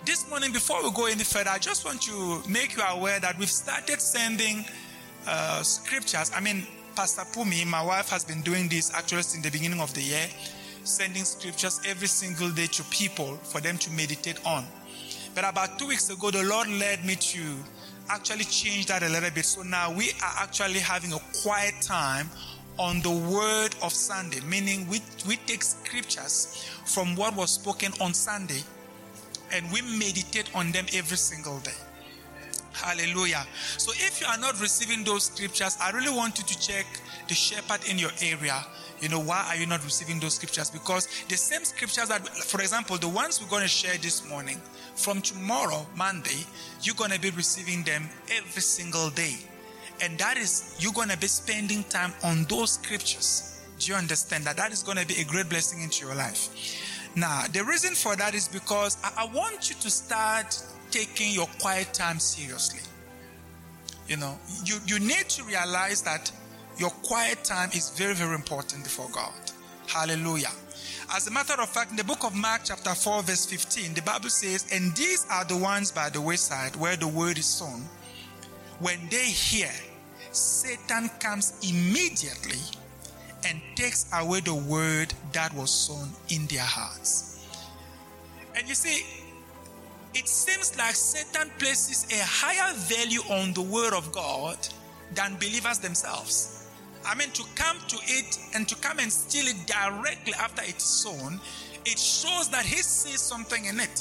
this morning, before we go any further, I just want to make you aware that we've started sending scriptures. I mean, Pastor Pumi, my wife, has been doing this actually since the beginning of the year, sending scriptures every single day to people for them to meditate on. But about 2 weeks ago, the Lord led me to actually change that a little bit. So now we are actually having a quiet time on the word of Sunday, meaning we take scriptures from what was spoken on Sunday and we meditate on them every single day. Hallelujah. So if you are not receiving those scriptures, I really want you to check the shepherd in your area. You know, why are you not receiving those scriptures? Because the same scriptures that, for example, the ones we're going to share this morning, from tomorrow, Monday, you're going to be receiving them every single day. And that is, you're going to be spending time on those scriptures. Do you understand that? That is going to be a great blessing into your life. Now, the reason for that is because I want you to start taking your quiet time seriously. You know, you need to realize that your quiet time is very, very important before God. Hallelujah. As a matter of fact, in the book of Mark chapter 4 verse 15, the Bible says, and these are the ones by the wayside where the word is sown. When they hear, Satan comes immediately and takes away the word that was sown in their hearts. And you see, it seems like Satan places a higher value on the word of God than believers themselves. I mean, to come to it and to come and steal it directly after it's sown, it shows that he sees something in it.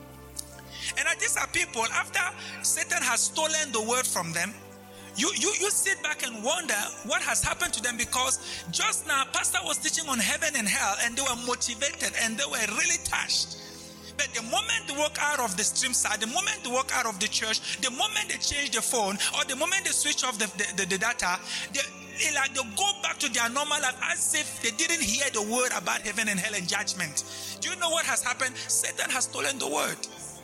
And these are people, after Satan has stolen the word from them, you sit back and wonder what has happened to them, because just now, Pastor was teaching on heaven and hell, and they were motivated and they were really touched. But the moment they walk out of the stream side, the moment they walk out of the church, the moment they change the phone, or the moment they switch off the data, they go back to their normal life as if they didn't hear the word about heaven and hell and judgment. Do you know what has happened? Satan has stolen the word.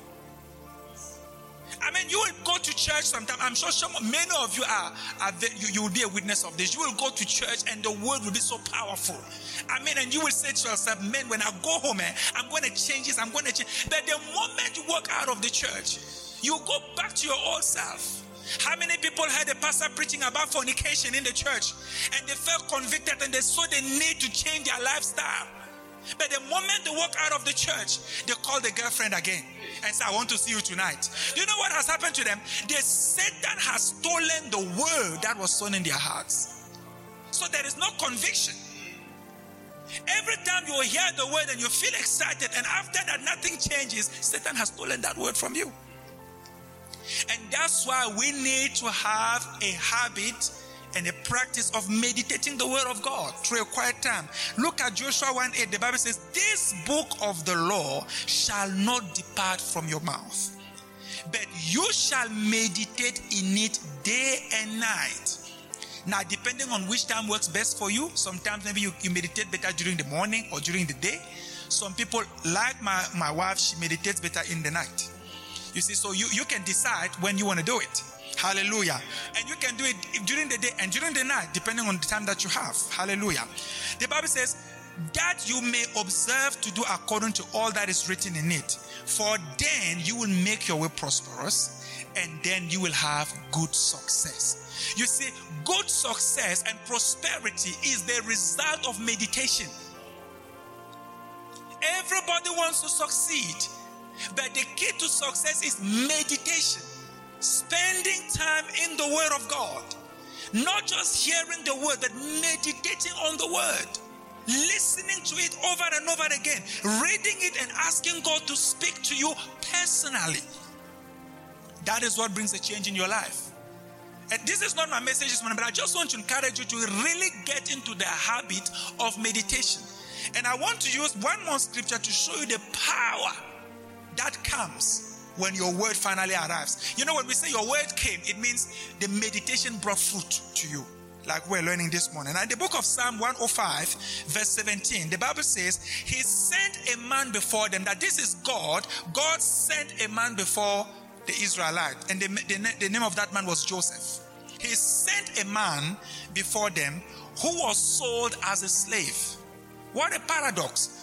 I mean, you will go to church sometime. I'm sure many of you you will be a witness of this. You will go to church and the word will be so powerful. I mean, and you will say to yourself, man, when I go home, I'm going to change this, I'm going to change. But the moment you walk out of the church, you go back to your old self. How many people heard a pastor preaching about fornication in the church and they felt convicted and they saw the need to change their lifestyle? But the moment they walk out of the church, they call the girlfriend again and say, I want to see you tonight. Do you know what has happened to them? Satan has stolen the word that was sown in their hearts. So there is no conviction. Every time you hear the word and you feel excited, and after that nothing changes, Satan has stolen that word from you. And that's why we need to have a habit and a practice of meditating the word of God through a quiet time. Look at Joshua 1:8. The Bible says, this book of the law shall not depart from your mouth, but you shall meditate in it day and night. Now, depending on which time works best for you, sometimes maybe you meditate better during the morning or during the day. Some people, like my wife, she meditates better in the night. You see, so you can decide when you want to do it. Hallelujah. And you can do it during the day and during the night, depending on the time that you have. Hallelujah. The Bible says that you may observe to do according to all that is written in it. For then you will make your way prosperous, and then you will have good success. You see, good success and prosperity is the result of meditation. Everybody wants to succeed, but the key to success is meditation. Spending time in the word of God. Not just hearing the word, but meditating on the word. Listening to it over and over again. Reading it and asking God to speak to you personally. That is what brings a change in your life. And this is not my message this morning, but I just want to encourage you to really get into the habit of meditation. And I want to use one more scripture to show you the power that comes when your word finally arrives. You know, when we say your word came, it means the meditation brought fruit to you, like we're learning this morning. And in the book of Psalm 105, verse 17, the Bible says, he sent a man before them. That this is God. God sent a man before the Israelites. And the name of that man was Joseph. He sent a man before them who was sold as a slave. What a paradox.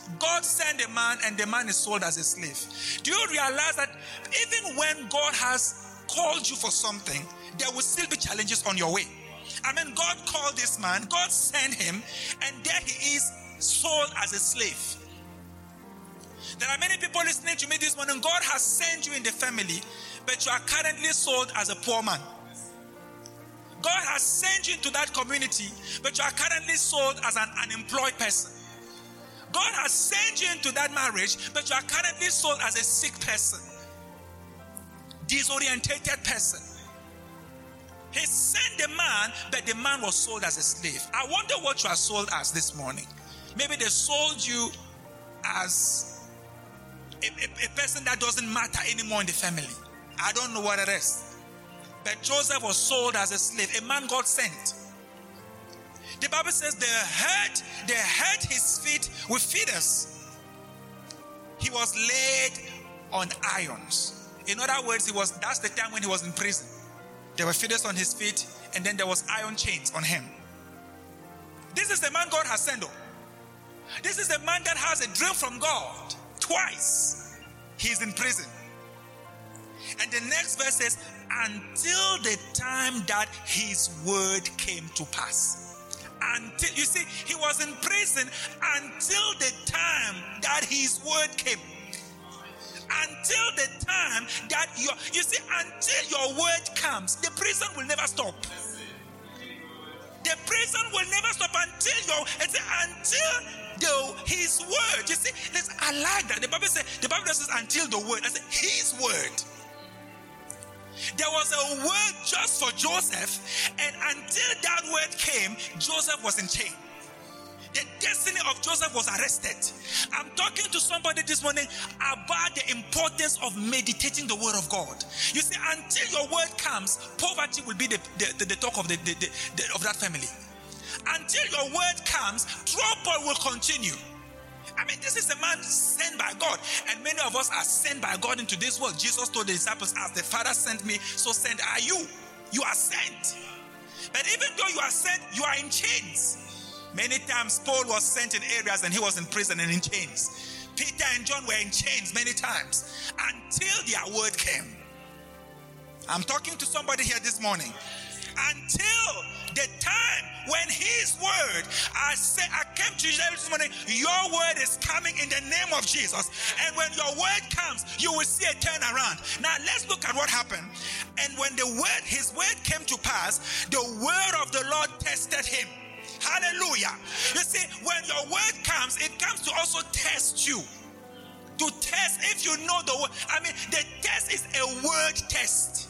God sent a man and the man is sold as a slave. Do you realize that even when God has called you for something, there will still be challenges on your way? I mean, God called this man, God sent him, and there he is sold as a slave. There are many people listening to me this morning. God has sent you in the family, but you are currently sold as a poor man. God has sent you into that community, but you are currently sold as an unemployed person. God has sent you into that marriage, but you are currently sold as a sick person, disorientated person. He sent the man, but the man was sold as a slave. I wonder what you are sold as this morning. Maybe they sold you as a person that doesn't matter anymore in the family. I don't know what it is. But Joseph was sold as a slave, a man God sent. The Bible says they hurt his feet with fetters. He was laid on irons. In other words, that's the time when he was in prison. There were fetters on his feet, and then there was iron chains on him. This is the man God has sent. This is the man that has a dream from God. Twice he's in prison. And the next verse says, until the time that his word came to pass. Until, you see, he was in prison until the time that his word came. Until the time that until your word comes, the prison will never stop. The prison will never stop until his word. You see, I like that. The Bible says until the word. I said his word. There was a word just for Joseph, and until that word came, Joseph was in chain. The destiny of Joseph was arrested. I'm talking to somebody this morning about the importance of meditating the word of God. You see, until your word comes, poverty will be the talk of of that family. Until your word comes, trouble will continue. I mean, this is a man sent by God, and many of us are sent by God into this world. Jesus told the disciples, as the Father sent me, so sent are you. You are sent. But even though you are sent, you are in chains. Many times Paul was sent in areas and he was in prison and in chains. Peter and John were in chains many times until their word came. I'm talking to somebody here this morning. Until the time when his word, I came to you this morning, your word is coming in the name of Jesus. And when your word comes, you will see a turnaround. Now let's look at what happened. And when his word came to pass, the word of the Lord tested him. Hallelujah. You see, when your word comes, it comes to also test you. To test if you know the word. I mean, the test is a word test.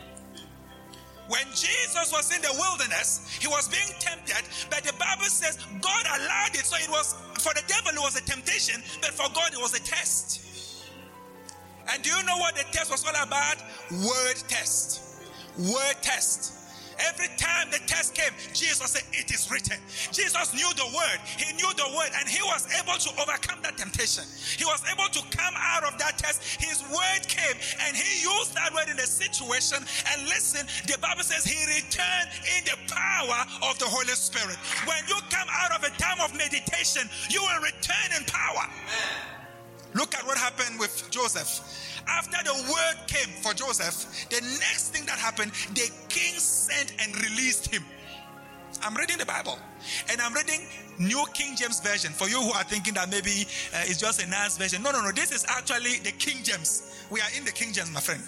When Jesus was in the wilderness, he was being tempted, but the Bible says God allowed it. So it was, for the devil it was a temptation, but for God it was a test. And do you know what the test was all about? Word test. Word test. Every time the test came, Jesus said, it is written. Jesus knew the word. He knew the word, and he was able to overcome that temptation. He was able to come out of that test. His word came, and he used that word in the situation. And listen, the Bible says he returned in the power of the Holy Spirit. When you come out of a time of meditation, you will return in power. Look at what happened with Joseph. After the word came for Joseph, the next thing that happened, the king sent and released him. I'm reading the Bible, and I'm reading New King James Version. For you who are thinking that maybe it's just a nice version. No. This is actually the King James. We are in the King James, my friend.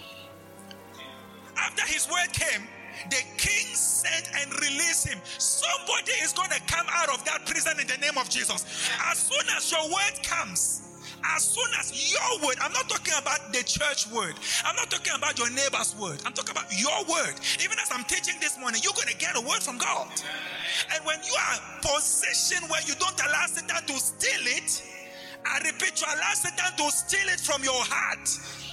After his word came, the king sent and released him. Somebody is going to come out of that prison in the name of Jesus. As soon as your word comes, as soon as your word, I'm not talking about the church word. I'm not talking about your neighbor's word. I'm talking about your word. Even as I'm teaching this morning, you're going to get a word from God. And when you are positioned where you don't allow Satan to steal it, I repeat, you allow Satan to steal it from your heart.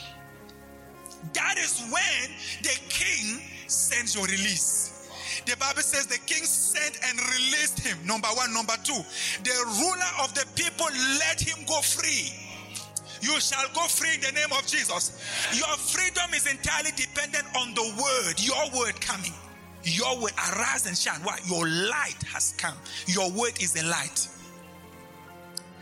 That is when the king sends your release. The Bible says the king sent and released him. Number one. Number two, the ruler of the people let him go free. You shall go free in the name of Jesus. Your freedom is entirely dependent on the word, your word coming. Your word, arise and shine. Why? Your light has come. Your word is the light.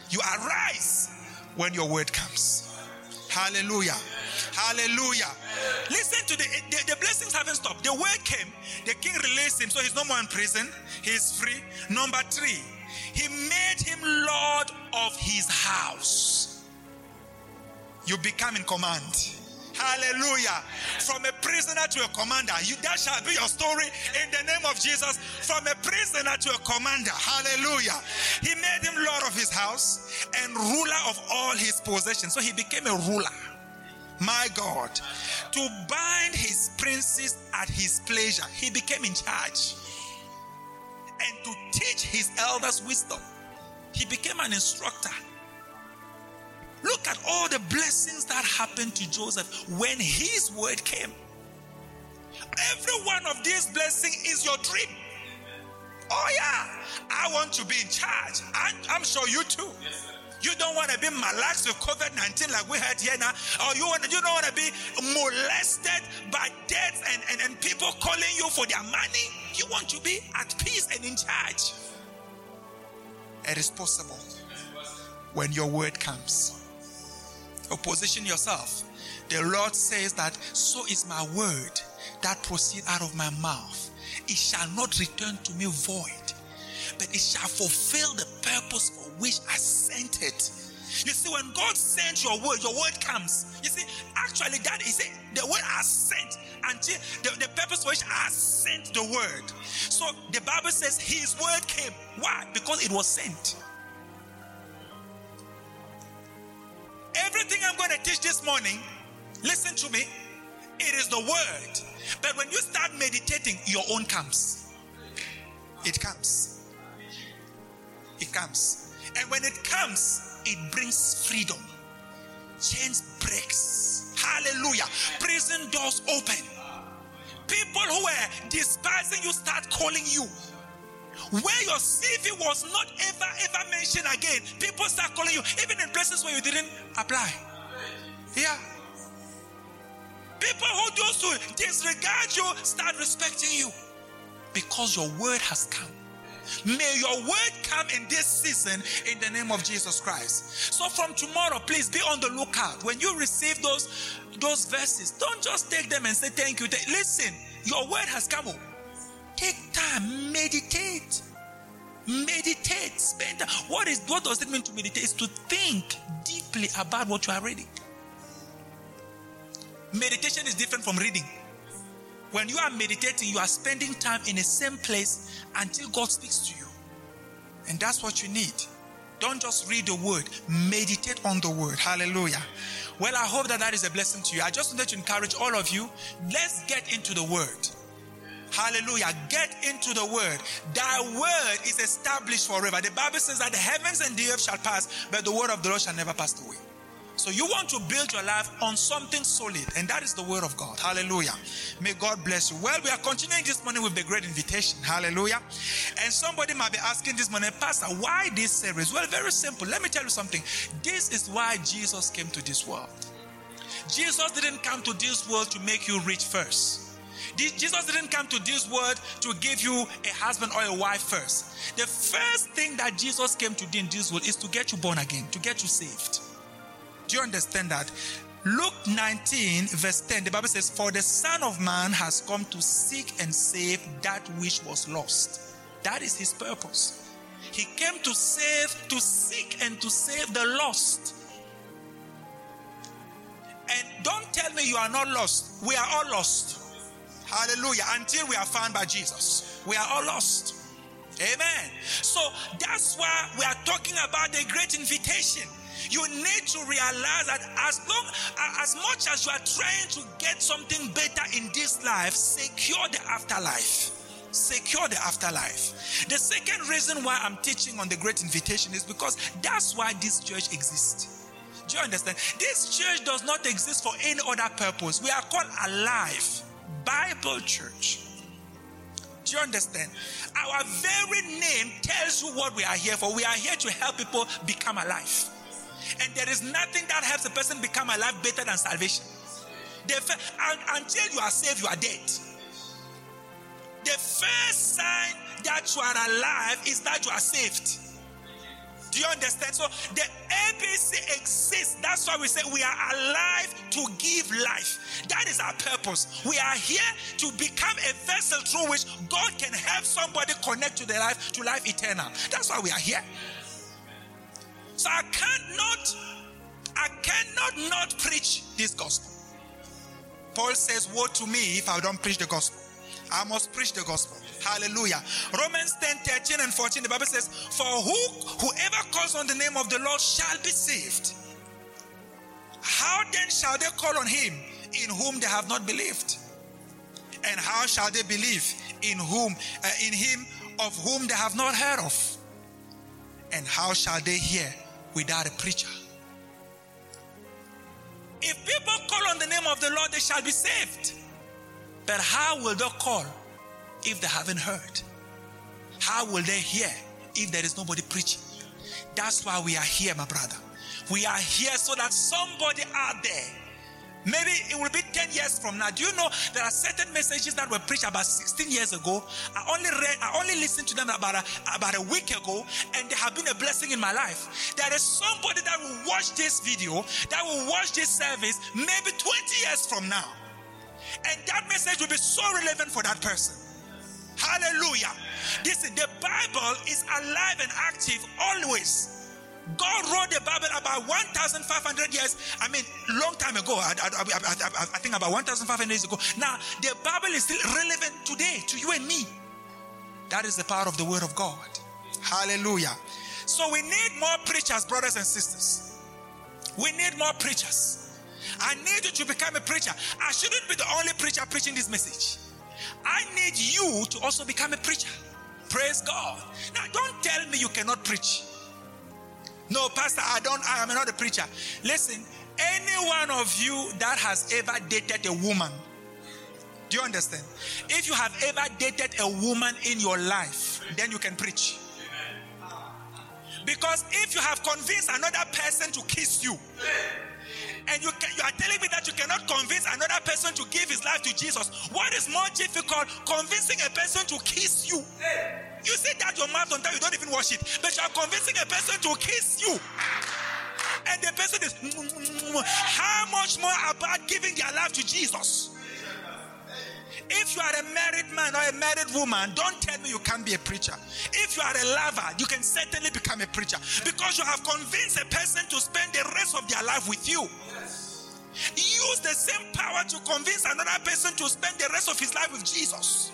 You arise when your word comes. Hallelujah. Hallelujah. Listen to the blessings haven't stopped. The word came. The king released him, so he's no more in prison. He's free. Number 3, he made him Lord of his house. You become in command. Hallelujah. From a prisoner to a commander. That shall be your story in the name of Jesus. From a prisoner to a commander. Hallelujah. He made him Lord of his house and ruler of all his possessions. So he became a ruler. My God. To bind his princes at his pleasure. He became in charge. And to teach his elders wisdom. He became an instructor. Look at all the blessings that happened to Joseph when his word came. Every one of these blessings is your dream. Oh yeah, I want to be in charge. I'm sure you too. You don't want to be malaxed with COVID-19 like we had here now. Or you don't want to be molested by death and people calling you for their money. You want to be at peace and in charge. It is possible when your word comes. You position yourself. The Lord says that so is my word that proceeds out of my mouth. It shall not return to me void, but it shall fulfill the purpose for which I sent it. You see, when God sends your word comes. You see, actually that is it. The word has sent until the purpose for which I sent the word. So the Bible says his word came. Why? Because it was sent. Everything I'm going to teach this morning, listen to me, it is the word. But when you start meditating, your own comes. It comes. It comes. And when it comes, it brings freedom. Chains breaks. Hallelujah. Prison doors open. People who were despising you start calling you. Where your CV was not ever mentioned again, people start calling you, even in places where you didn't apply. Yeah. People who used to disregard you start respecting you because your word has come. May your word come in this season in the name of Jesus Christ. So from tomorrow, please be on the lookout. When you receive those verses, don't just take them and say thank you. Listen, your word has come. Take time, meditate. Meditate, spend time. What does it mean to meditate? It's to think deeply about what you are reading. Meditation is different from reading. When you are meditating, you are spending time in the same place until God speaks to you. And that's what you need. Don't just read the word, meditate on the word. Hallelujah. Well, I hope that is a blessing to you. I just wanted to encourage all of you, let's get into the word. Hallelujah. Get into the word. Thy word is established forever. The Bible says that the heavens and the earth shall pass, but the word of the Lord shall never pass away. So you want to build your life on something solid, and that is the word of God. Hallelujah. May God bless you. Well, we are continuing this morning with the great invitation. Hallelujah. And somebody might be asking this morning, Pastor, why this series? Well, very simple. Let me tell you something. This is why Jesus came to this world. Jesus didn't come to this world to make you rich first. Jesus didn't come to this world to give you a husband or a wife first. The first thing that Jesus came to do in this world is to get you born again, to get you saved. Do you understand that? Luke 19 verse 10, the Bible says, for the Son of Man has come to seek and save that which was lost. That is his purpose. He came to save, to seek and to save the lost. And don't tell me you are not lost. We are all lost. Hallelujah. Until we are found by Jesus. We are all lost. Amen. So that's why we are talking about the great invitation. You need to realize that as much as you are trying to get something better in this life, secure the afterlife. Secure the afterlife. The second reason why I'm teaching on the great invitation is because that's why this church exists. Do you understand? This church does not exist for any other purpose. We are called Alive Bible Church. Do you understand? Our very name tells you what we are here for. We are here to help people become alive. And there is nothing that helps a person become alive better than salvation. Until you are saved, you are dead. The first sign that you are alive is that you are saved. Do you understand? So the ABC exists. That's why we say we are alive to give life. That is our purpose. We are here to become a vessel through which God can have somebody connect to life eternal. That's why we are here. So I cannot not preach this gospel. Paul says, woe to me if I don't preach the gospel. I must preach the gospel. Hallelujah. Romans 10:13 and 14, the Bible says, for whoever calls on the name of the Lord shall be saved. How then shall they call on him in whom they have not believed? And how shall they believe in him of whom they have not heard of? And how shall they hear without a preacher? If people call on the name of the Lord, they shall be saved. But how will they call if they haven't heard? How will they hear if there is nobody preaching? That's why we are here, my brother. We are here so that somebody out there, maybe it will be 10 years from now. Do you know there are certain messages that were preached about 16 years ago? I only listened to them about a week ago, and they have been a blessing in my life. There is somebody that will watch this video, that will watch this service maybe 20 years from now. And that message will be so relevant for that person. Hallelujah. Listen, the Bible is alive and active always. God wrote the Bible about 1,500 years. I mean, long time ago. I think about 1,500 years ago. Now, the Bible is still relevant today to you and me. That is the power of the Word of God. Hallelujah. So we need more preachers, brothers and sisters. We need more preachers. I need you to become a preacher. I shouldn't be the only preacher preaching this message. I need you to also become a preacher. Praise God. Now, don't tell me you cannot preach. No, Pastor, I am not a preacher. Listen, any one of you that has ever dated a woman, do you understand? If you have ever dated a woman in your life, then you can preach. Because if you have convinced another person to kiss you, and you are telling me that you cannot convince another person to give his life to Jesus, what is more difficult, convincing a person to kiss you? You say that your mouth sometimes you don't even wash it, but you are convincing a person to kiss you. And the person is, how much more about giving their life to Jesus? If you are a married man or a married woman, don't tell me you can't be a preacher. If you are a lover, you can certainly become a preacher, because you have convinced a person to spend the rest of their life with you. Use the same power to convince another person to spend the rest of his life with Jesus.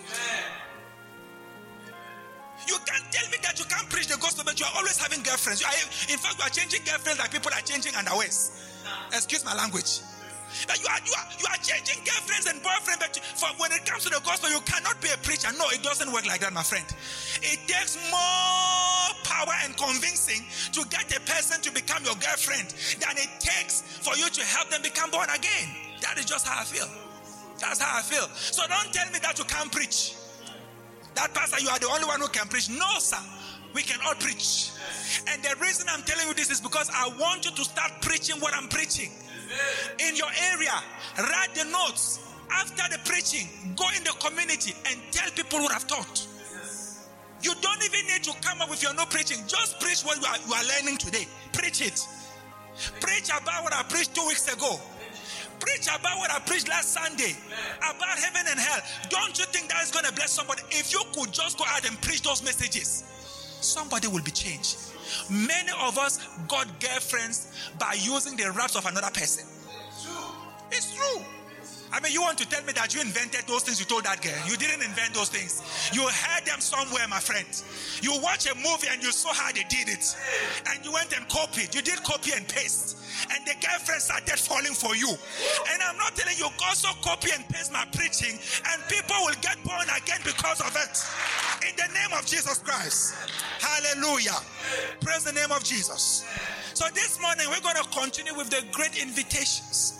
You can't tell me that you can't preach the gospel, but you are always having girlfriends. In fact, you are changing girlfriends like people are changing underwears. Excuse my language. You are changing girlfriends and boyfriends, but when it comes to the gospel, you cannot be a preacher. No, it doesn't work like that, my friend. It takes more power and convincing to get a person to become your girlfriend than it takes for you to help them become born again. That is just how I feel. That's how I feel. So don't tell me that you can't preach. That pastor, you are the only one who can preach. No, sir. We can all preach. And the reason I'm telling you this is because I want you to start preaching what I'm preaching. In your area, write the notes. After the preaching, go in the community and tell people what I've taught. You don't even need to come up with your no preaching. Just preach what you are learning today. Preach it. Preach about what I preached 2 weeks ago. Preach about what I preached last Sunday. About heaven and hell. Don't you think that is going to bless somebody? If you could just go out and preach those messages, somebody will be changed. Many of us got girlfriends by using the raps of another person. It's true. I mean, you want to tell me that you invented those things you told that girl? You didn't invent those things. You heard them somewhere, my friend. You watch a movie and you saw how they did it. And you went and copied. You did copy and paste. And the girlfriend started falling for you. And I'm not telling you, also copy and paste my preaching, and people will get born again because of it. In the name of Jesus Christ. Hallelujah. Praise the name of Jesus. So this morning, we're going to continue with the great invitations.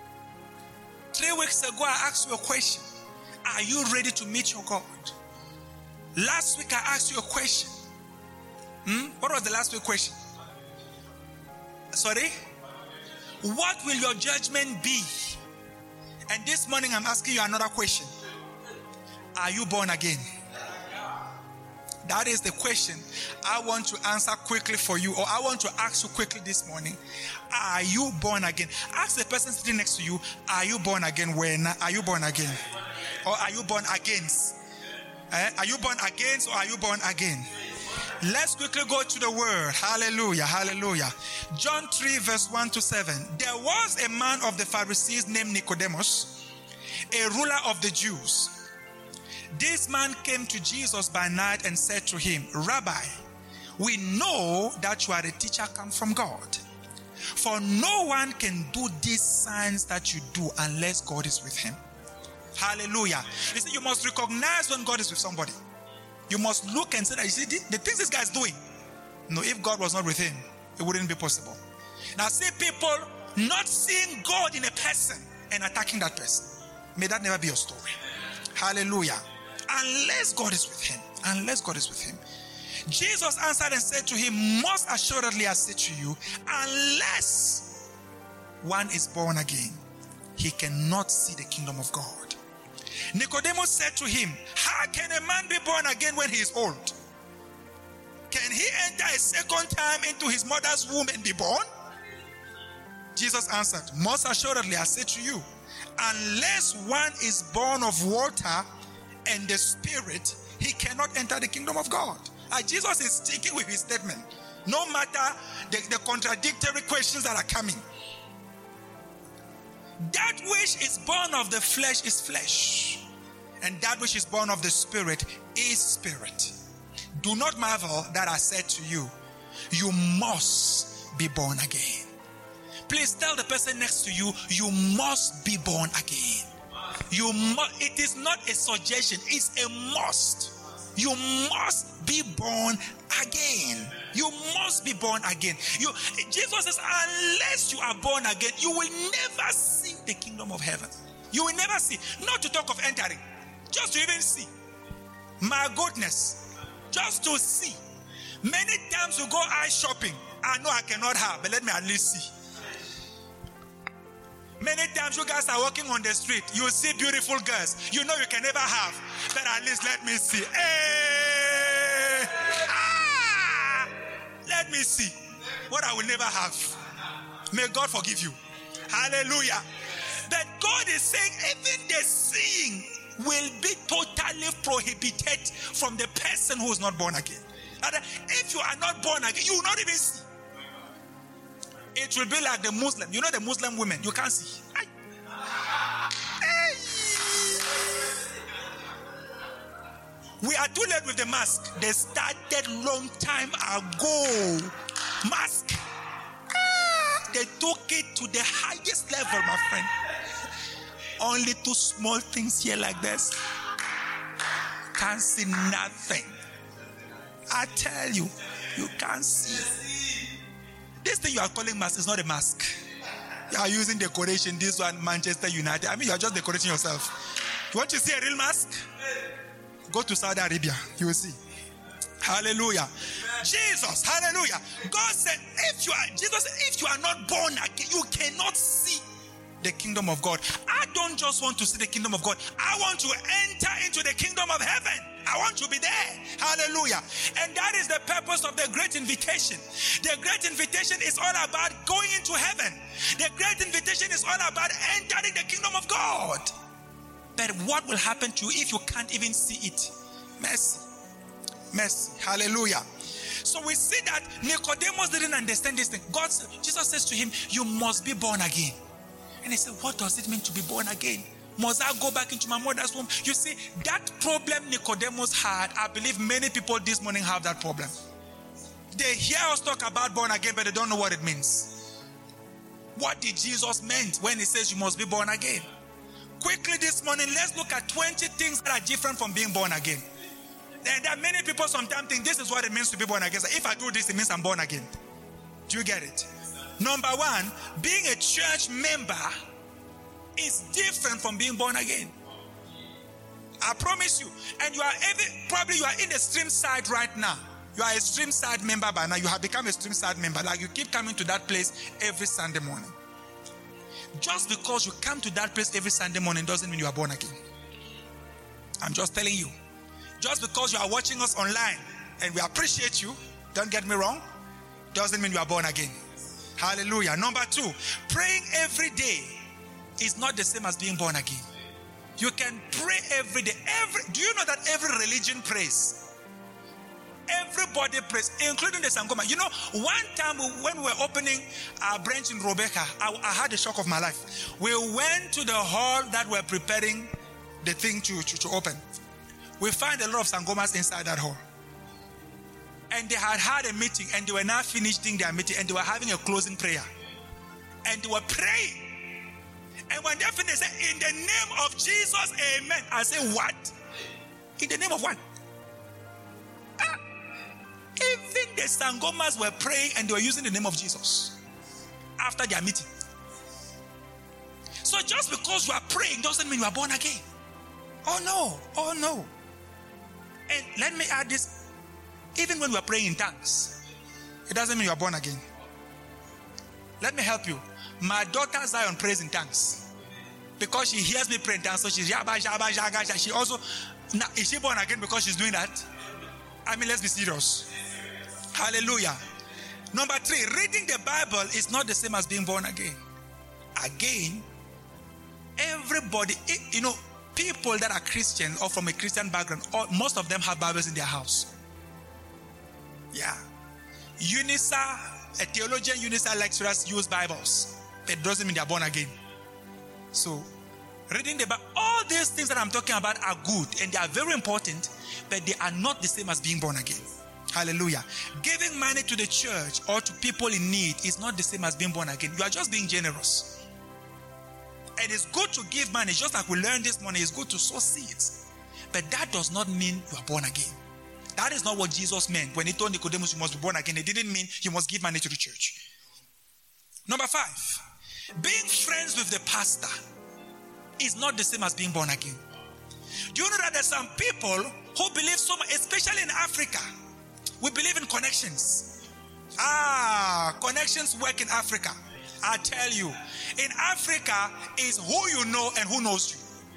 3 weeks ago, I asked you a question. Are you ready to meet your God? Last week, I asked you a question. What was the last week question? Sorry? What will your judgment be? And this morning, I'm asking you another question. Are you born again? That is the question I want to answer quickly for you, or I want to ask you quickly this morning. Are you born again? Ask the person sitting next to you, are you born again? When are you born again? Or are you born against? Are you born against or are you born again? Let's quickly go to the word. Hallelujah, hallelujah. John 3 verse 1 to 7. There was a man of the Pharisees named Nicodemus, a ruler of the Jews. This man came to Jesus by night and said to him, Rabbi, we know that you are a teacher come from God. For no one can do these signs that you do unless God is with him. Hallelujah. You see, you must recognize when God is with somebody. You must look and say that, you see, the things this guy is doing. No, if God was not with him, it wouldn't be possible. Now, see people not seeing God in a person and attacking that person. May that never be your story. Hallelujah. Unless God is with him. Unless God is with him. Jesus answered and said to him, most assuredly I say to you, unless one is born again, he cannot see the kingdom of God. Nicodemus said to him, how can a man be born again when he is old? Can he enter a second time into his mother's womb and be born? Jesus answered, most assuredly I say to you, unless one is born of water and the Spirit, he cannot enter the kingdom of God. Jesus is sticking with his statement, no matter the contradictory questions that are coming. That which is born of the flesh is flesh, and that which is born of the Spirit is spirit. Do not marvel that I said to you, you must be born again. Please tell the person next to you, you must be born again. It is not a suggestion, it's a must. You must be born again. You must be born again. Jesus says, unless you are born again, you will never see the kingdom of heaven. You will never see. Not to talk of entering, just to even see. My goodness, just to see. Many times you go eye shopping. I know I cannot have, but let me at least see. Many times you guys are walking on the street, you see beautiful girls. You know you can never have, but at least let me see. Hey! Let me see what I will never have. May God forgive you. Hallelujah. That God is saying even the seeing will be totally prohibited from the person who is not born again. And if you are not born again, you will not even see. It will be like the Muslim. You know the Muslim women, you can't see. Hey. We are too late with the mask. They started long time ago. Mask. They took it to the highest level, my friend. Only two small things here like this. Can't see nothing. I tell you, you can't see. This thing you are calling mask is not a mask. You are using decoration. This one, Manchester United. I mean, you are just decorating yourself. You want to see a real mask? Go to Saudi Arabia. You will see. Hallelujah. Jesus, hallelujah. God said, if you are not born again, you cannot see the kingdom of God. I don't just want to see the kingdom of God. I want to enter into the kingdom of heaven. I want to be there. Hallelujah. And that is the purpose of the great invitation. The great invitation is all about going into heaven. The great invitation is all about entering the kingdom of God. But what will happen to you if you can't even see it? Mercy. Mercy. Hallelujah. So we see that Nicodemus didn't understand this thing. Jesus says to him, you must be born again. And he said, what does it mean to be born again? Must I go back into my mother's womb? You see, that problem Nicodemus had, I believe many people this morning have that problem. They hear us talk about born again, but they don't know what it means. What did Jesus meant when he says you must be born again? Quickly this morning, let's look at 20 things that are different from being born again. And there are many people sometimes think this is what it means to be born again. So if I do this, it means I'm born again. Do you get it? Number one, being a church member is different from being born again. I promise you. And you are probably you are in the stream side right now. You are a stream side member by now. You have become a stream side member. Like you keep coming to that place every Sunday morning. Just because you come to that place every Sunday morning doesn't mean you are born again. I'm just telling you. Just because you are watching us online And we appreciate you. Don't get me wrong. Doesn't mean you are born again. Hallelujah. Number 2, praying every day is not the same as being born again. You can pray every day. Do you know that every religion prays? Everybody prays, including the Sangoma. You know, one time when we were opening our branch in Rebecca, I had a shock of my life. We went to the hall that we're preparing the thing to open. We found a lot of Sangomas inside that hall. And they had a meeting, and they were now finishing their meeting, and they were having a closing prayer. And they were praying. And when they finished, they said, in the name of Jesus, amen. I said, what? In the name of what? Even the Sangomas were praying, and they were using the name of Jesus after their meeting. So just because you are praying doesn't mean you are born again. Oh no. And let me add this. Even when we are praying in tongues, it doesn't mean you are born again. Let me help you. My daughter Zion prays in tongues because she hears me pray in tongues. So she's yaba, yaba, yaga. She also, now, is she born again because she's doing that? I mean, let's be serious. Hallelujah. Number 3, reading the Bible is not the same as being born again. Again, everybody, you know, people that are Christian or from a Christian background, most of them have Bibles in their house. Yeah. UNISA, a theologian, UNISA lecturers use Bibles. It doesn't mean they are born again. So, reading the Bible, all these things that I'm talking about are good and they are very important, but they are not the same as being born again. Hallelujah. Giving money to the church or to people in need is not the same as being born again. You are just being generous. And it's good to give money, just like we learned this morning, it's good to sow seeds. But that does not mean you are born again. That is not what Jesus meant when he told Nicodemus you must be born again. It didn't mean you must give money to the church. Number 5, being friends with the pastor is not the same as being born again. Do you know that there's some people who believe so much, especially in Africa? We believe in connections. Connections work in Africa. I tell you, in Africa is who you know and who knows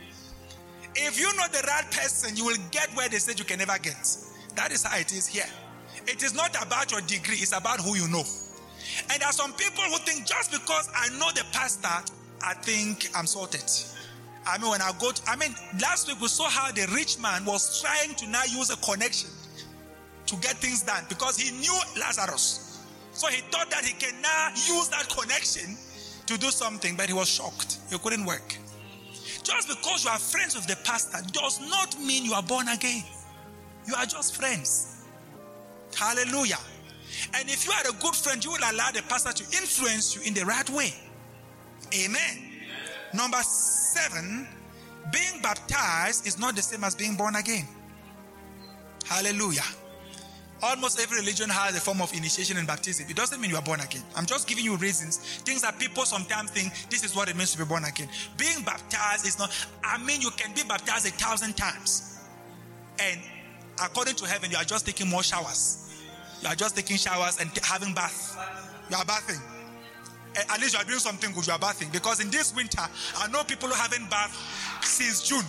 you. If you know the right person, you will get where they said you can never get. That is how it is here. It is not about your degree, it's about who you know. And there are some people who think just because I know the pastor, I think I'm sorted. I mean, last week we saw how the rich man was trying to now use a connection to get things done because he knew Lazarus. So he thought that he can now use that connection to do something, but he was shocked. It couldn't work. Just because you are friends with the pastor does not mean you are born again. You are just friends. Hallelujah. And if you are a good friend, you will allow the pastor to influence you in the right way. Amen. Number 7, being baptized is not the same as being born again. Hallelujah. Almost every religion has a form of initiation and baptism. It doesn't mean you are born again. I'm just giving you reasons. Things that people sometimes think this is what it means to be born again. Being baptized is not, you can be baptized 1,000 times. And according to heaven, you are just taking more showers. You are just taking showers and having bath. You are bathing. At least you are doing something good. You are bathing. Because in this winter, I know people who haven't bathed since June.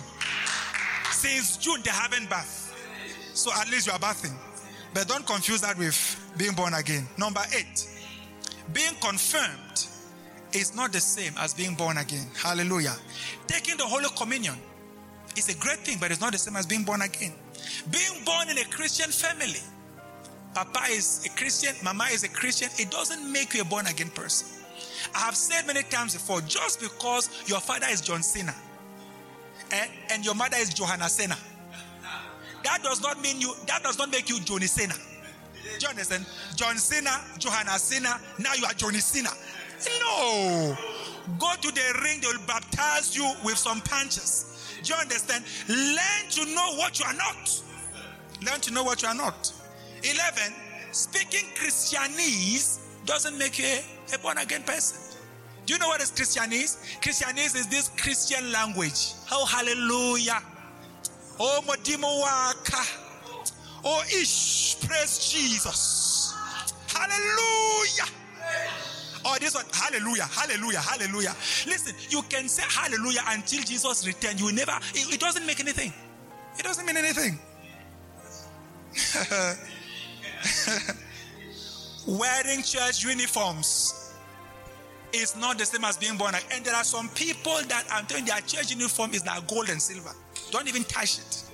Since June, they haven't bathed. So at least you are bathing. But don't confuse that with being born again. Number 8, being confirmed is not the same as being born again. Hallelujah. Taking the Holy Communion is a great thing, but it's not the same as being born again. Being born in a Christian family, Papa is a Christian, Mama is a Christian, it doesn't make you a born again person. I have said many times before, just because your father is John Cena and your mother is Johanna Cena, that does not make you Johnny Cena. Do you understand? John Cena, Johanna Cena, now you are Johnny Cena. No. Go to the ring, they will baptize you with some punches. Do you understand? Learn to know what you are not. Learn to know what you are not. 11, speaking Christianese doesn't make you a born-again person. Do you know what is Christianese? Christianese is this Christian language. Oh, hallelujah. Oh, Modimo Waka. Oh, Ish, praise Jesus. Hallelujah. Oh, this one, hallelujah, hallelujah, hallelujah. Listen, you can say hallelujah until Jesus returns. You will never, it doesn't make anything. It doesn't mean anything. Wearing church uniforms is not the same as being born again. And there are some people that I'm telling you, their church uniform is like gold and silver. Don't even touch it.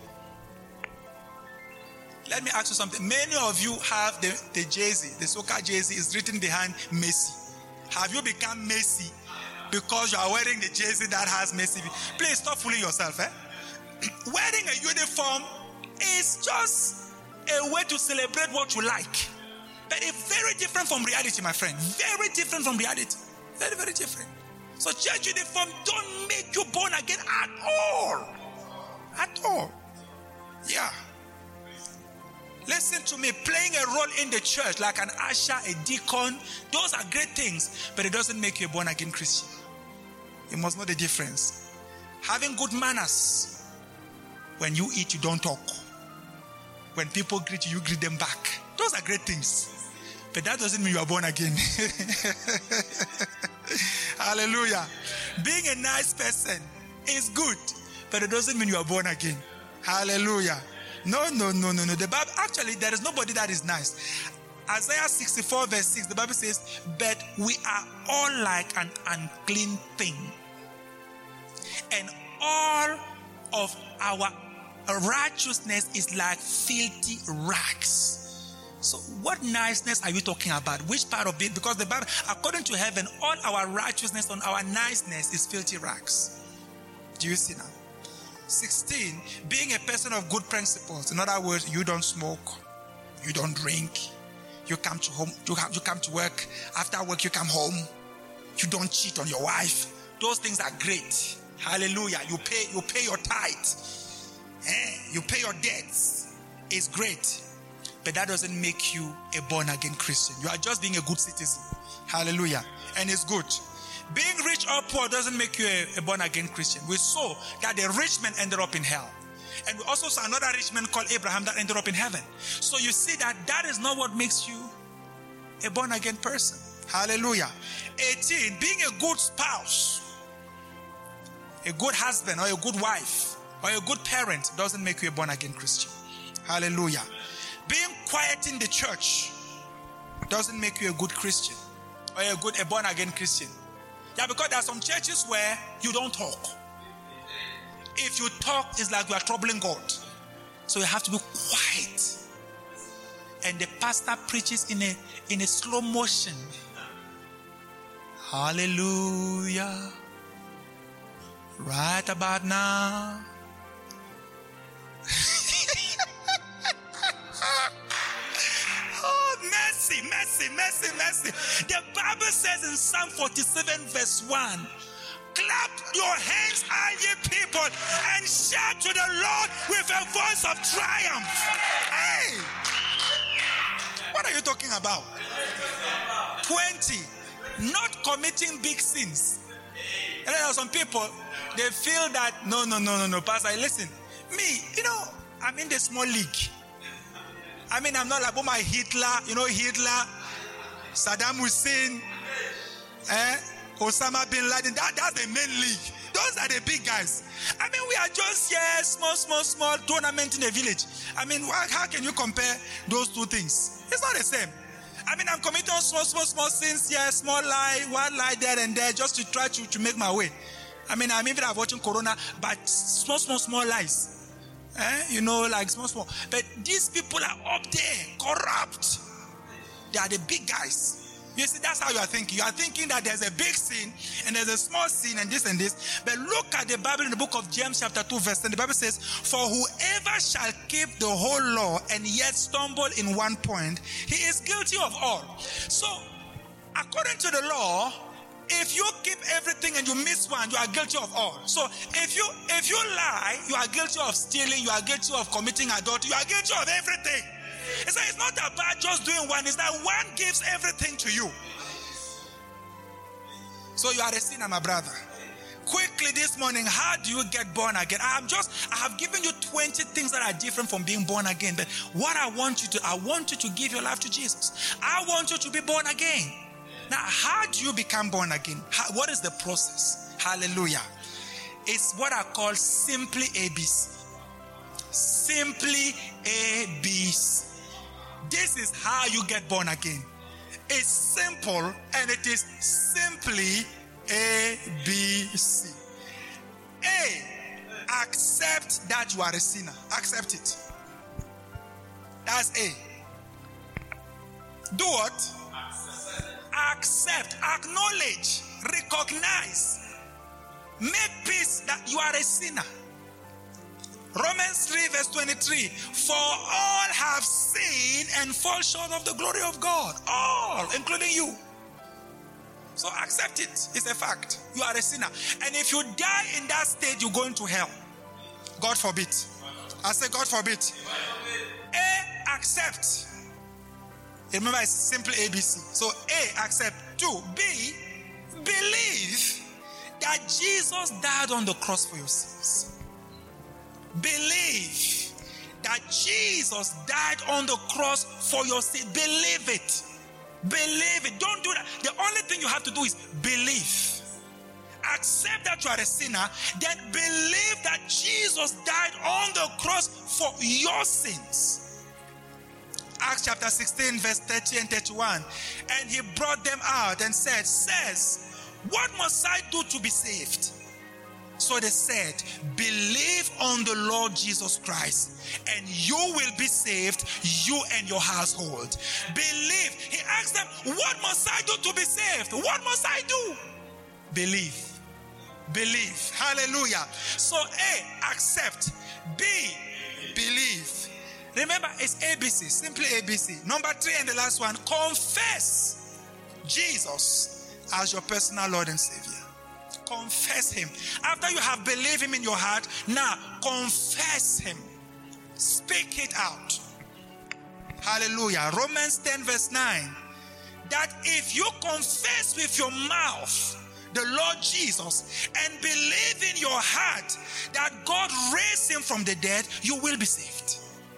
Let me ask you something. Many of you have the jersey, the soccer jersey is written behind Messi. Have you become Messi because you are wearing the jersey that has Messi? Please stop fooling yourself. Wearing a uniform is just a way to celebrate what you like. But it's very different from reality, my friend. Very different from reality. Very, very different. So church uniform don't make you born again at all. At all. Yeah. Listen to me. Playing a role in the church like an usher, a deacon, those are great things, but it doesn't make you a born again Christian. You must know the difference. Having good manners. When you eat, you don't talk. When people greet you, you greet them back. Those are great things. But that doesn't mean you are born again. Hallelujah. Being a nice person is good, but it doesn't mean you are born again. Hallelujah. No. The Bible, actually, there is nobody that is nice. Isaiah 64 verse 6, the Bible says, but we are all like an unclean thing. And all of our righteousness is like filthy rags. So what niceness are you talking about? Which part of it? Because the Bible, according to heaven, all our righteousness and our niceness is filthy rags. Do you see now? 16, being a person of good principles. In other words, you don't smoke, you don't drink, you come to home, you come to work. After work, you come home. You don't cheat on your wife. Those things are great. Hallelujah. You pay your tithe. You pay your debts. It's great. But that doesn't make you a born-again Christian. You are just being a good citizen. Hallelujah. And it's good. Being rich or poor doesn't make you a born-again Christian. We saw that the rich man ended up in hell. And we also saw another rich man called Abraham that ended up in heaven. So you see that is not what makes you a born-again person. Hallelujah. 18, being a good spouse, a good husband or a good wife or a good parent doesn't make you a born-again Christian. Hallelujah. Being quiet in the church doesn't make you a good Christian or a born-again Christian. Yeah, because there are some churches where you don't talk. If you talk, it's like you are troubling God. So you have to be quiet. And the pastor preaches in a slow motion. Hallelujah. Right about now. Mercy. The Bible says in Psalm 47 verse 1, clap your hands, all ye people, and shout to the Lord with a voice of triumph. Hey! What are you talking about? 20, not committing big sins. And there are some people, they feel that, no, Pastor, listen, me, I'm in the small league. I'm not like, my Hitler, Saddam Hussein, Osama bin Laden. That's the main league. Those are the big guys. We are just small tournament in a village. How can you compare those two things? It's not the same. I'm committing small sins here, small lie, one lie there and there, just to try to make my way. I'm even watching Corona, but small lies. Like small. But these people are up there, corrupt. They are the big guys. You see, that's how you are thinking. You are thinking that there's a big sin and there's a small sin and this. But look at the Bible in the book of James chapter 2 verse 10. The Bible says, for whoever shall keep the whole law and yet stumble in one point, he is guilty of all. So, according to the law, if you keep everything and you miss one, you are guilty of all. So if you lie, you are guilty of stealing, you are guilty of committing adultery, you are guilty of everything. It's not about just doing one, it's that one gives everything to you. So you are a sinner, my brother. Quickly this morning, how do you get born again? I have given you 20 things that are different from being born again. But what I want you to give your life to Jesus. I want you to be born again. Now, how do you become born again? What is the process? Hallelujah. It's what I call simply ABC. Simply ABC. This is how you get born again. It's simple, and it is simply A, B, C. A, accept that you are a sinner. Accept it. That's A. Do what? Accept, acknowledge, recognize, make peace that you are a sinner. Romans 3 verse 23, for all have sinned and fall short of the glory of God. All, including you. So accept it. It's a fact. You are a sinner. And if you die in that state, you go into hell. God forbid. I say God forbid. A, accept. Remember, it's simply ABC. So A, accept. 2, B, believe that Jesus died on the cross for your sins. Believe that Jesus died on the cross for your sins. Believe it. Believe it. Don't do that. The only thing you have to do is believe. Accept that you are a sinner, then believe that Jesus died on the cross for your sins. Acts chapter 16 verse 30 and 31. And he brought them out and said, Sirs, what must I do to be saved? So they said, believe on the Lord Jesus Christ, and you will be saved, you and your household. Believe. He asked them, what must I do to be saved? What must I do? Believe. Believe. Hallelujah. So A, accept. B, believe. Remember, it's ABC, simply ABC. Number 3 and the last one, confess Jesus as your personal Lord and Savior. Confess him. After you have believed him in your heart, now confess him. Speak it out. Hallelujah. Romans 10 verse 9. That if you confess with your mouth the Lord Jesus and believe in your heart that God raised him from the dead, you will be saved.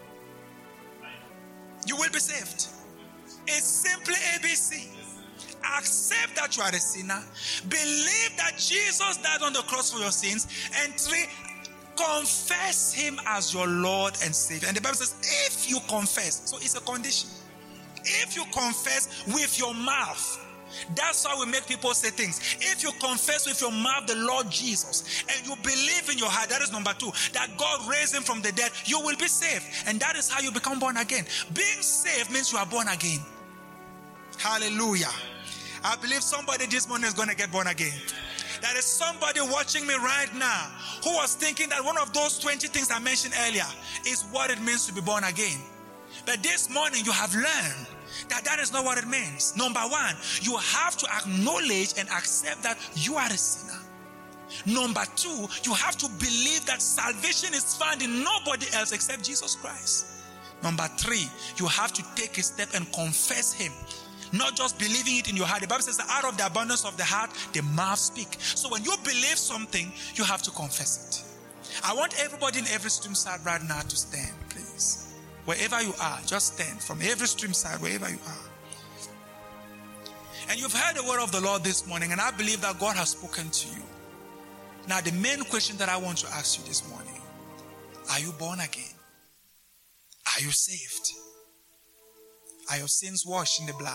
You will be saved. It's simply ABC. Accept that you are a sinner. Believe that Jesus died on the cross for your sins. And 3, confess him as your Lord and Savior. And the Bible says, if you confess, so it's a condition. If you confess with your mouth, that's how we make people say things. If you confess with your mouth the Lord Jesus and you believe in your heart, that is number 2, that God raised him from the dead, you will be saved. And that is how you become born again. Being saved means you are born again. Hallelujah. I believe somebody this morning is going to get born again. There is somebody watching me right now who was thinking that one of those 20 things I mentioned earlier is what it means to be born again. But this morning you have learned that that is not what it means. Number 1, you have to acknowledge and accept that you are a sinner. Number 2, you have to believe that salvation is found in nobody else except Jesus Christ. Number 3, you have to take a step and confess him. Not just believing it in your heart. The Bible says that out of the abundance of the heart, the mouth speaks. So when you believe something, you have to confess it. I want everybody in every stream side right now to stand, please. Wherever you are, just stand from every stream side, wherever you are. And you've heard the word of the Lord this morning, and I believe that God has spoken to you. Now, the main question that I want to ask you this morning, are you born again? Are you saved? Are your sins washed in the blood?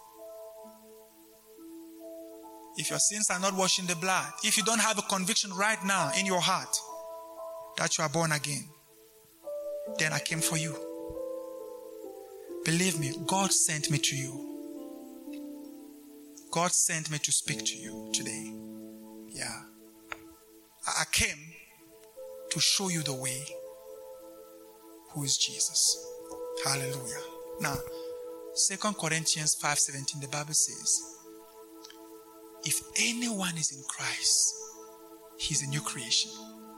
If your sins are not washed in the blood, if you don't have a conviction right now in your heart that you are born again, then I came for you. Believe me, God sent me to you. God sent me to speak to you today. Yeah. I came to show you the way, who is Jesus. Hallelujah. Now, 2 Corinthians 5:17, the Bible says, if anyone is in Christ, he's a new creation.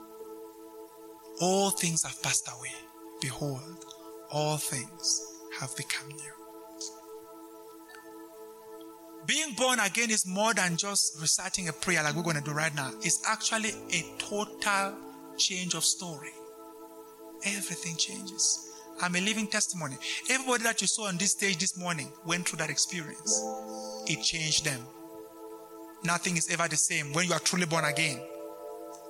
All things have passed away. Behold, all things have become new. Being born again is more than just reciting a prayer like we're going to do right now. It's actually a total change of story. Everything changes. I'm a living testimony. Everybody that you saw on this stage this morning went through that experience. It changed them. Nothing is ever the same when you are truly born again.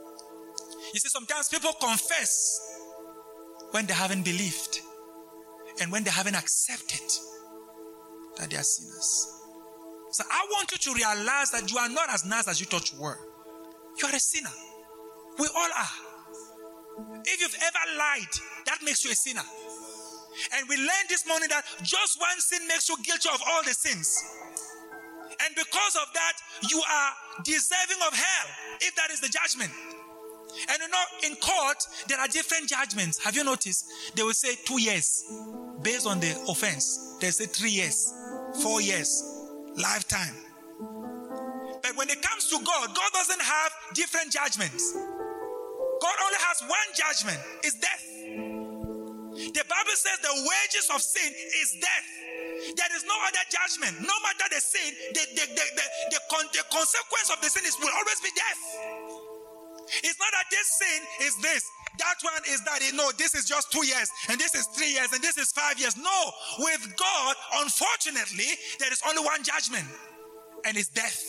You see, sometimes people confess when they haven't believed. and when they haven't accepted that they are sinners. So I want you to realize that you are not as nice as you thought you were. You are a sinner. We all are. If you've ever lied, that makes you a sinner. And we learned this morning that just one sin makes you guilty of all the sins. And because of that, you are deserving of hell, if that is the judgment. And in court, there are different judgments. Have you noticed? They will say 2 years based on the offense. They say 3 years, 4 years, lifetime. But when it comes to God, God doesn't have different judgments. God only has one judgment. It's death. The Bible says the wages of sin is death. There is no other judgment. No matter the sin, the consequence of the sin will always be death. It's not that this sin is this, that one is that. No, this is just 2 years, and this is 3 years, and this is 5 years. No, with God, unfortunately, there is only one judgment, and it's death.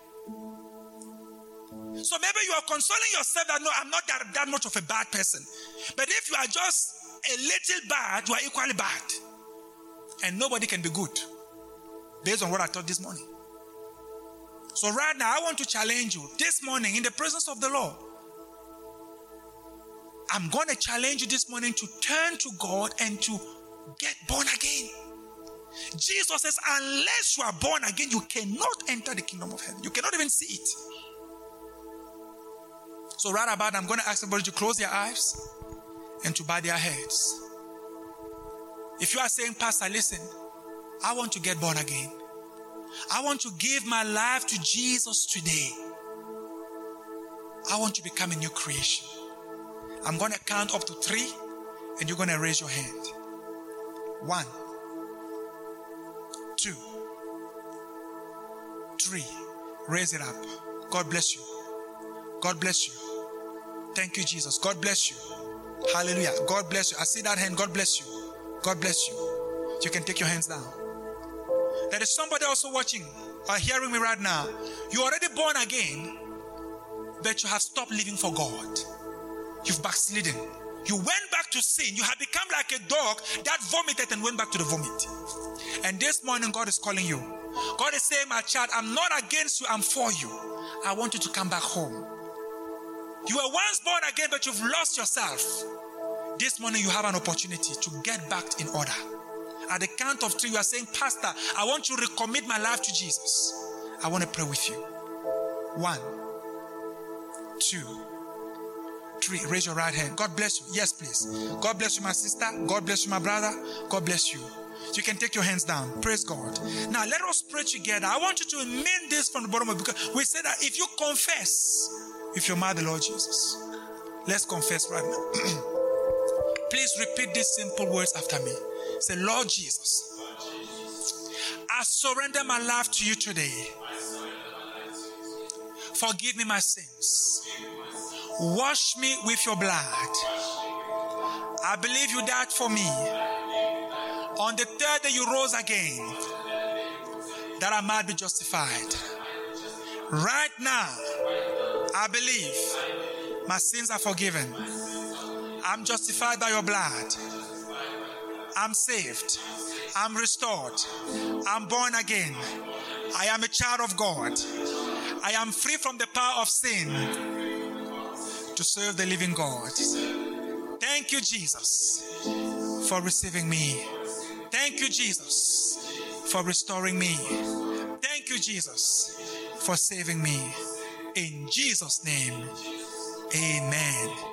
So maybe you are consoling yourself that no, I'm not that much of a bad person. But if you are just a little bad, you are equally bad. And nobody can be good based on what I taught this morning. So right now, I want to challenge you this morning in the presence of the Lord. I'm going to challenge you this morning to turn to God and to get born again. Jesus says, unless you are born again, you cannot enter the kingdom of heaven. You cannot even see it. So right about now, I'm going to ask everybody to close their eyes and to bow their heads. If you are saying, Pastor, listen, I want to get born again. I want to give my life to Jesus today. I want to become a new creation. I'm going to count up to 3 and you're going to raise your hand. 1, 2, 3. Raise it up. God bless you. God bless you. Thank you, Jesus. God bless you. Hallelujah. God bless you. I see that hand. God bless you. God bless you. You can take your hands down. There is somebody also watching or hearing me right now. You're already born again, but you have stopped living for God. You've backslidden. You went back to sin. You have become like a dog that vomited and went back to the vomit. And this morning, God is calling you. God is saying, my child, I'm not against you, I'm for you. I want you to come back home. You were once born again, but you've lost yourself. This morning, you have an opportunity to get back in order. At the count of 3, you are saying, Pastor, I want you to recommit my life to Jesus. I want to pray with you. 1, 2, 3. Raise your right hand. God bless you. Yes, please. God bless you, my sister. God bless you, my brother. God bless you. You can take your hands down. Praise God. Now, let us pray together. I want you to mean this from the bottom of the book. We say that if you confess, if you're mad, the Lord Jesus, let's confess right now. Please repeat these simple words after me. Say, Lord Jesus, I surrender my life to you today. Forgive me my sins. Wash me with your blood. I believe you died for me. On the 3rd day you rose again, that I might be justified. Right now, I believe my sins are forgiven. I'm justified by your blood. I'm saved. I'm restored. I'm born again. I am a child of God. I am free from the power of sin to serve the living God. Thank you, Jesus, for receiving me. Thank you, Jesus, for restoring me. Thank you, Jesus, for saving me. In Jesus' name, amen.